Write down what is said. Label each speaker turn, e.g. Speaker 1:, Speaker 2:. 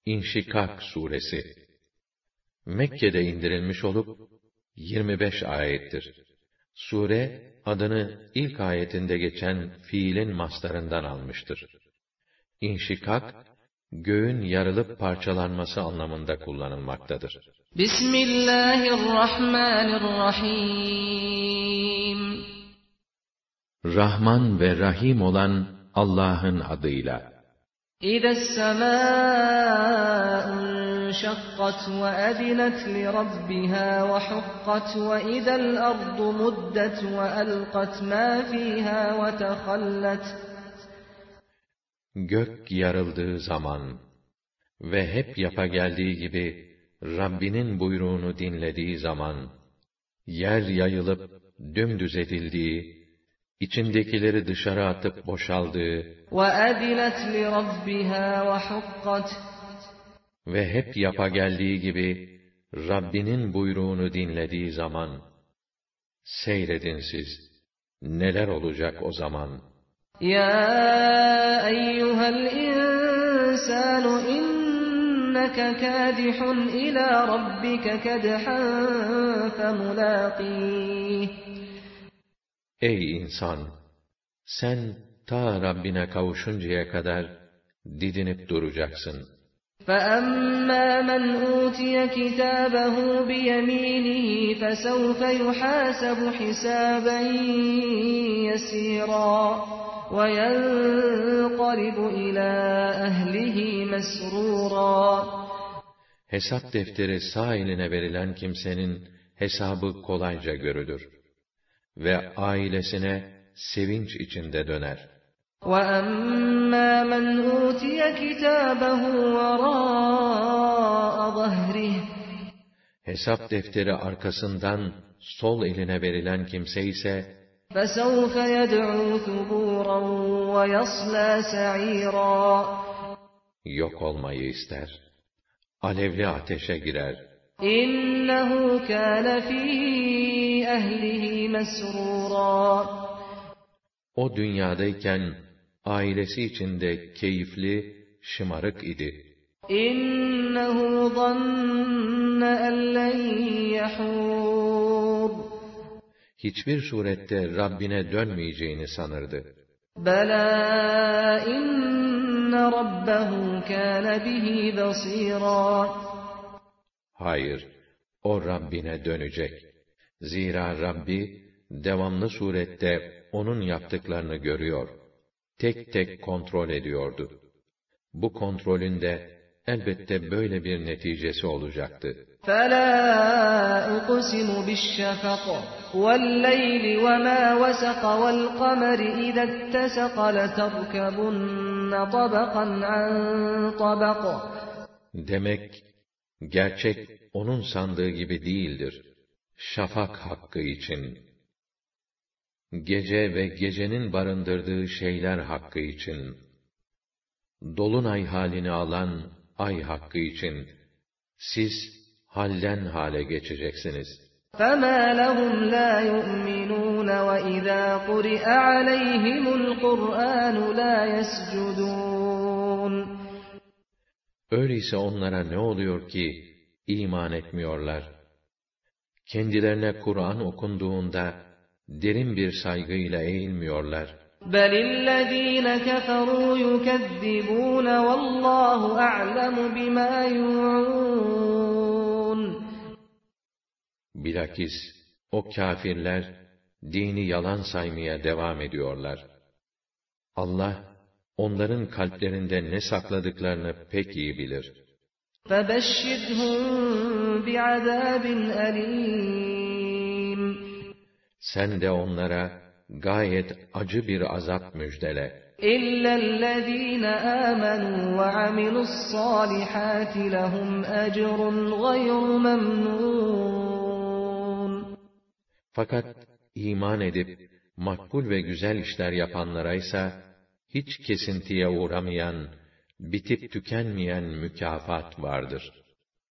Speaker 1: İnşikak suresi Mekke'de indirilmiş olup 25 ayettir. Sure adını ilk ayetinde geçen fiilin mastarından almıştır. İnşikak, göğün yarılıp parçalanması anlamında kullanılmaktadır.
Speaker 2: Bismillahirrahmanirrahim.
Speaker 1: Rahman ve Rahim olan Allah'ın adıyla.
Speaker 2: İzes-semâ'u انشقت وأذنت لربها وحقت وإذا الأرض مدت وألقت ما فيها وتخلت.
Speaker 1: Gök yarıldığı zaman ve hep yapa geldiği gibi Rabbinin buyruğunu dinlediği zaman, yer yayılıp dümdüz edildiği, içindekileri dışarı atıp boşaldığı
Speaker 2: وَأَذِنَتْ لِرَبِّهَا وَحُقَّتْ.
Speaker 1: Ve hep yapa geldiği gibi Rabbinin buyruğunu dinlediği zaman, seyredin siz, neler olacak o zaman.
Speaker 2: Ya eyyuhel insanu inneke kâdihun ila rabbike kedhan femulâqîh.
Speaker 1: Ey insan! Sen ta Rabbine kavuşuncaya kadar didinip duracaksın.
Speaker 2: فَأَمَّا مَنْ أُوتِيَ كِتَابَهُ بِيَمِينِهِ فَسَوْفَ يُحَاسَبُ حِسَابًا يَسِيرًا وَيَنْقَلِبُ إِلَى أَهْلِهِ مَسْرُورًا.
Speaker 1: Hesap defteri sağ eline verilen kimsenin hesabı kolayca görülür ve ailesine sevinç içinde döner.
Speaker 2: وَأَمَّا مَنْ أُوتِيَ كِتَابَهُ وَرَاءَ ظَهْرِهِ.
Speaker 1: Hesap defteri arkasından sol eline verilen kimse ise
Speaker 2: فَسَوْفَ يَدْعُو ثُبُورًا وَيَصْلَى سَعِيرًا.
Speaker 1: Yok olmayı ister, alevli ateşe girer.
Speaker 2: إِنَّهُ كَانَ فِي أَهْلِهِ مَسْرُورًا.
Speaker 1: O dünyadayken ailesi içinde keyifli, şımarık idi.
Speaker 2: İnnehu zanne en len yahur.
Speaker 1: Hiçbir surette Rabbine dönmeyeceğini sanırdı.
Speaker 2: Bela inne rabbehu kâne bihi basîrâ.
Speaker 1: Hayır, o Rabbine dönecek. Zira Rabbi, devamlı surette onun yaptıklarını görüyor. Tek tek kontrol ediyordu. Bu kontrolün de elbette böyle bir neticesi olacaktı.
Speaker 2: فَلَا أُقْسِمُ بِالشَّفَقِ وَاللَّيْلِ وَمَا وَسَقَ وَالْقَمَرِ إِذَا اتَّسَقَ لَتَرْكَبُنَّ طَبَقًا عَنْ طَبَقٍ.
Speaker 1: Demek, gerçek onun sandığı gibi değildir. Şafak hakkı için, gece ve gecenin barındırdığı şeyler hakkı için, dolunay halini alan ay hakkı için, siz halden hale geçeceksiniz.
Speaker 2: فَمَا لَهُمْ لَا يُؤْمِنُونَ وَإِذَا قُرِئَ عَلَيْهِمُ الْقُرْآنُ لَا يَسْجُدُونَ.
Speaker 1: Öyleyse onlara ne oluyor ki iman etmiyorlar? Kendilerine Kur'an okunduğunda derin bir saygıyla eğilmiyorlar.
Speaker 2: بَلِ الَّذ۪ينَ كَفَرُوا يُكَذِّبُونَ وَاللّٰهُ أَعْلَمُ بِمَا يُوعُونَ.
Speaker 1: Bilakis o kâfirler dini yalan saymaya devam ediyorlar. Allah onların kalplerinde ne sakladıklarını pek iyi bilir.
Speaker 2: فَبَشِّرْهُمْ بِعَذَابٍ أَلِيمٍ.
Speaker 1: Sen de onlara gayet acı bir azap müjdele.
Speaker 2: إِلَّا الَّذ۪ينَ آمَنُوا وَعَمِلُوا الصَّالِحَاتِ لَهُمْ أَجْرٌ غَيْرُ مَمْنُونَ.
Speaker 1: Fakat iman edip makbul ve güzel işler yapanlara ise hiç kesintiye uğramayan, bitip tükenmeyen mükafat vardır.